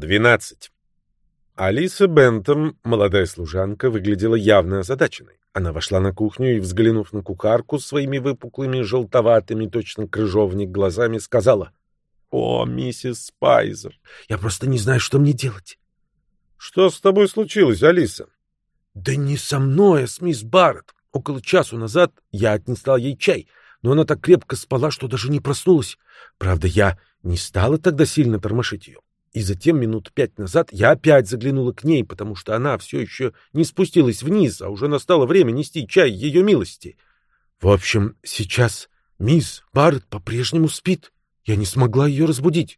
12. Алиса Бентам, молодая служанка, выглядела явно озадаченной. Она вошла на кухню и, взглянув на кухарку своими выпуклыми, желтоватыми, точно крыжовник, глазами, сказала: «О, миссис Спайзер, я просто не знаю, что мне делать». «Что с тобой случилось, Алиса?» «Да не со мной, а с мисс Барретт. Около часу назад я отнесла ей чай, но она так крепко спала, что даже не проснулась. Правда, я не стала тогда сильно тормошить ее. И затем минут 5 назад я опять заглянула к ней, потому что она все еще не спустилась вниз, а уже настало время нести чай ее милости. В общем, сейчас мисс Барретт по-прежнему спит. Я не смогла ее разбудить».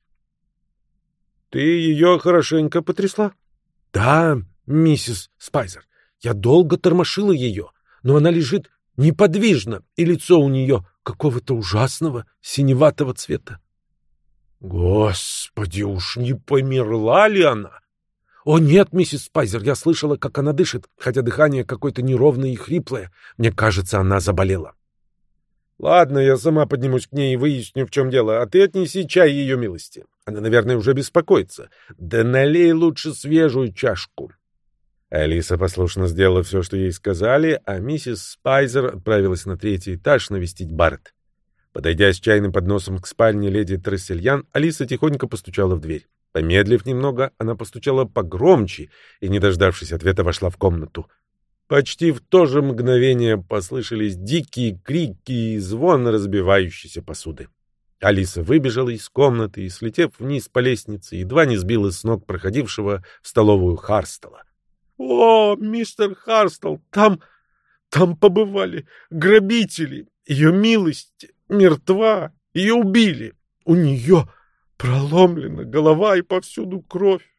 «Ты ее хорошенько потрясла?» «Да, миссис Спайзер. Я долго тормошила ее, но она лежит неподвижно, и лицо у нее какого-то ужасного синеватого цвета». «Господи, уж не померла ли она?» «О нет, миссис Спайзер, я слышала, как она дышит, хотя дыхание какое-то неровное и хриплое. Мне кажется, она заболела». «Ладно, я сама поднимусь к ней и выясню, в чем дело, а ты отнеси чай ее милости. Она, наверное, уже беспокоится. Да налей лучше свежую чашку». Алиса послушно сделала все, что ей сказали, а миссис Спайзер отправилась на 3-й этаж навестить Барретт. Подойдя с чайным подносом к спальне леди Трессельян, Алиса тихонько постучала в дверь. Помедлив немного, она постучала погромче и, не дождавшись ответа, вошла в комнату. Почти в то же мгновение послышались дикие крики и звон разбивающейся посуды. Алиса выбежала из комнаты и, слетев вниз по лестнице, едва не сбила с ног проходившего в столовую Харстела. «О, мистер Харстел, там побывали грабители. Ее милость мертва, ее убили. У нее проломлена голова и повсюду кровь.